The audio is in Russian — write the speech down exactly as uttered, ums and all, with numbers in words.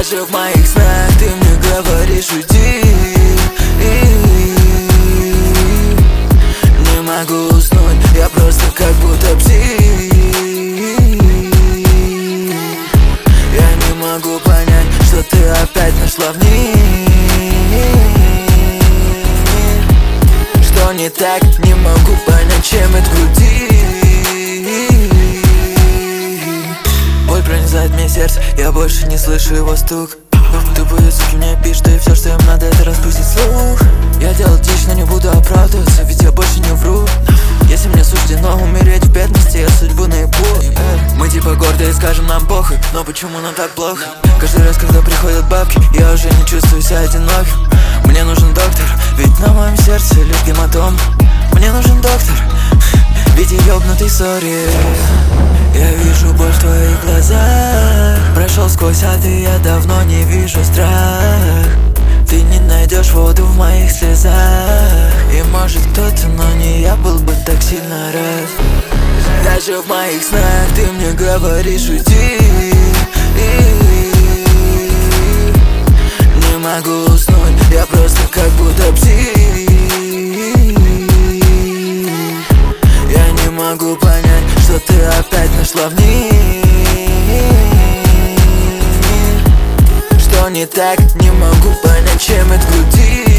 Даже в моих снах ты мне говоришь уйди. Не могу уснуть, я просто как будто псих. Я не могу понять, что ты опять нашла в ней. Что не так, не могу понять, чем это груди. Боль пронизает мне сердце, я больше не слышу его стук. Тупые суки мне пишут, и все, что им надо, это распустить слух. Я делал дичь, но не буду оправдываться, ведь я больше не вру. Если мне суждено умереть в бедности, я судьбу наебу. Мы типа гордые, скажем, нам похуй, но почему нам так плохо? Каждый раз, когда приходят бабки, я уже не чувствую себя одиноким. Мне нужен доктор, ведь на моем сердце лишь гематом. Мне нужен доктор, ведь я ёбнутый, сори. Я вижу боль в твоих глазах. Прошел сквозь ад, и я давно не вижу страх. Ты не найдешь воду в моих слезах. И может кто-то, но не я был бы так сильно рад. Даже в моих снах ты мне говоришь уйди. Не могу уснуть, я просто как будто псих. Я не могу понять, что ты опять нашла в ней. Что не так, не могу понять, чем это груди.